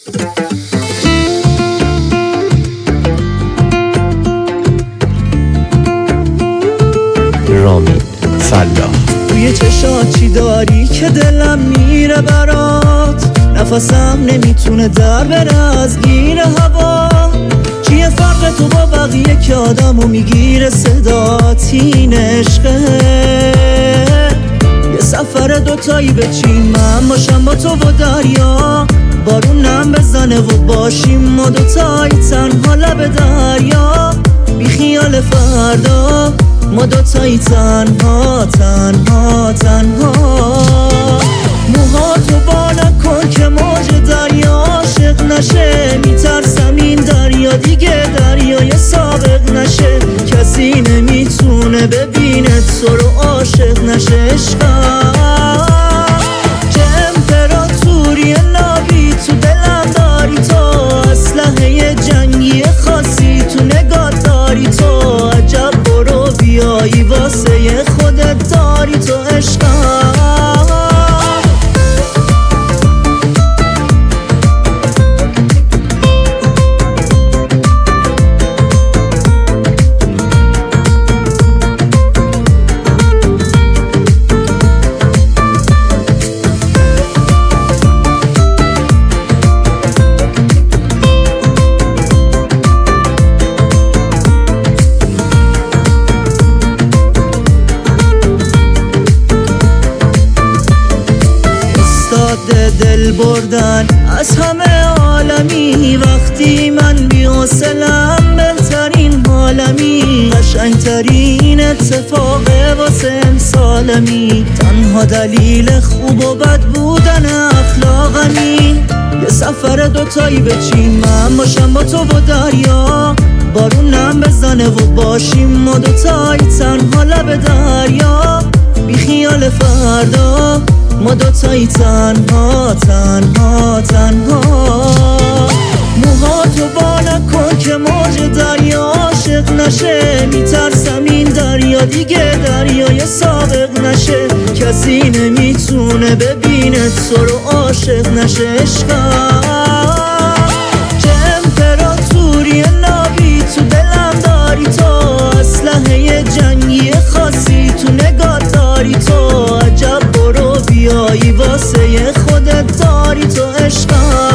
رامین فلاح. توی چشات چی داری که دلم میره برات، نفسم نمیتونه در بره از گیر هوا. چیه فرق تو با بقیه که آدمو میگیره صدات؟ این عشقه یه سفر دوتایی بچین، من باشم با تو و دریا، بارونم بزنه و باشیم ما دوتایی تنها لب دریا. بی خیال فردا ما دوتایی تنها تنها تنها. موهاتو با نکن که موج دریا عاشق نشه، میترسم این دریا دیگه دریای سابق نشه. کسی نمیتونه ببینه تو رو عاشق نشه. عشقم چه امپراتوری نابی تو دلم داری تو، اسلحه جنگی خاصی تو نگاه داری تو. عجب برو بیایی واسه خودت داری تو. عشقم دل بردن از همه عالمی، وقتی من بی‌حوصله‌ام بهترین حالمی. قشنگترین اتفاقه واسه امسالمی، تنها دلیل خوب و بد بودن اخلاقمی. یه سفر دوتایی بچین، من باشم با تو و دریا، بارونم بزنه و باشیم ما دوتایی تنها لب دریا. بی خیال فردا ما دوتایی تنها تنها تنها. موهاتو با نکن که موج دریا عاشق نشه، میترسم این دریا دیگه دریای سابق نشه. کسی نمیتونه ببینه تو رو عاشق نشه. عشقم چه امپراتوری نابی تو دلم داری تو، اسلحه جنگی خاصی تو نگاه داری تو. عجب برو بیایی واسه خودت داری تو. عشقم